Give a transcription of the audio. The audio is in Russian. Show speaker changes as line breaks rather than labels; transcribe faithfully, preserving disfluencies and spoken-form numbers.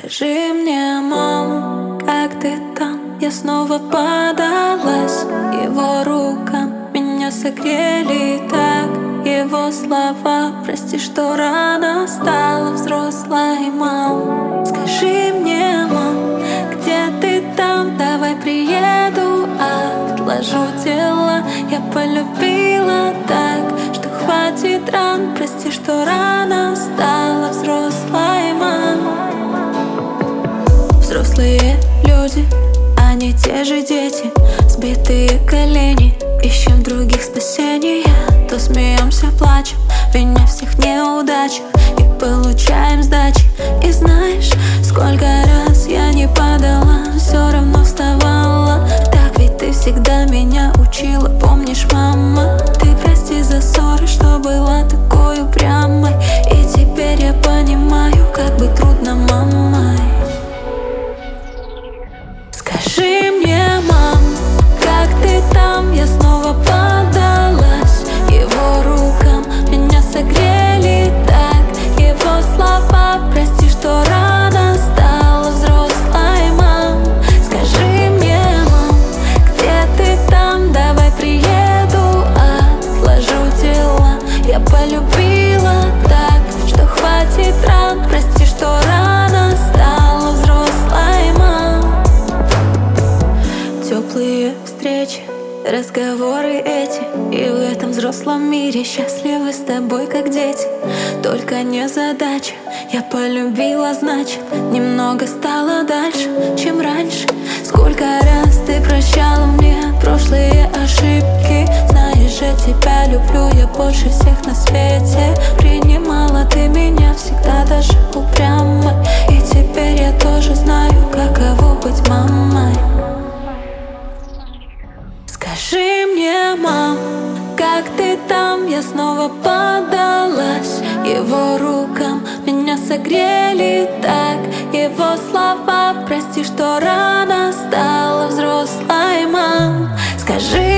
Скажи мне, мам, как ты там? Я снова подалась его рукам, меня согрели так его слова. Прости, что рано стала взрослой, мам. Скажи мне, мам, где ты там? Давай приеду, отложу дела. Я полюбила так, что хватит ран. Прости, что рано стала взрослой, мам. Взрослые люди, они те же дети, сбитые колени, ищем в других спасения. То смеемся, плачем, виня всех в неудачах и получаем сдачи. И знаешь, сколько раз я не падала, все равно вставала. Так ведь ты всегда меня учила, помнишь, мама? Ты прости за ссоры, что была такой упрямой. И теперь я понимаю, как быть трудно мамой. Скажи мне, мам, как ты там? Я снова подалась его рукам, меня согрели так его слова. Прости, что рано стала взрослой, мам. Скажи мне, мам, где ты там? Давай приеду, отложу дела. Я полюбила так, что хватит ран. Прости, что рано стала взрослой, мам. Теплые встречи, разговоры эти, и в этом взрослом мире счастливы с тобой, как дети. Только не задача, я полюбила, значит, немного стало дальше, чем раньше. Сколько раз ты прощала мне прошлые ошибки. Знаешь, я тебя люблю, я больше всех на свете. Принимала ты меня всегда, даже упрямой. И теперь я тоже знаю, каково быть мамой. Скажи мне, мам, как ты там? Я снова подалась его рукам, меня согрели так его слова. Прости, что рано стала взрослой, мам. Скажи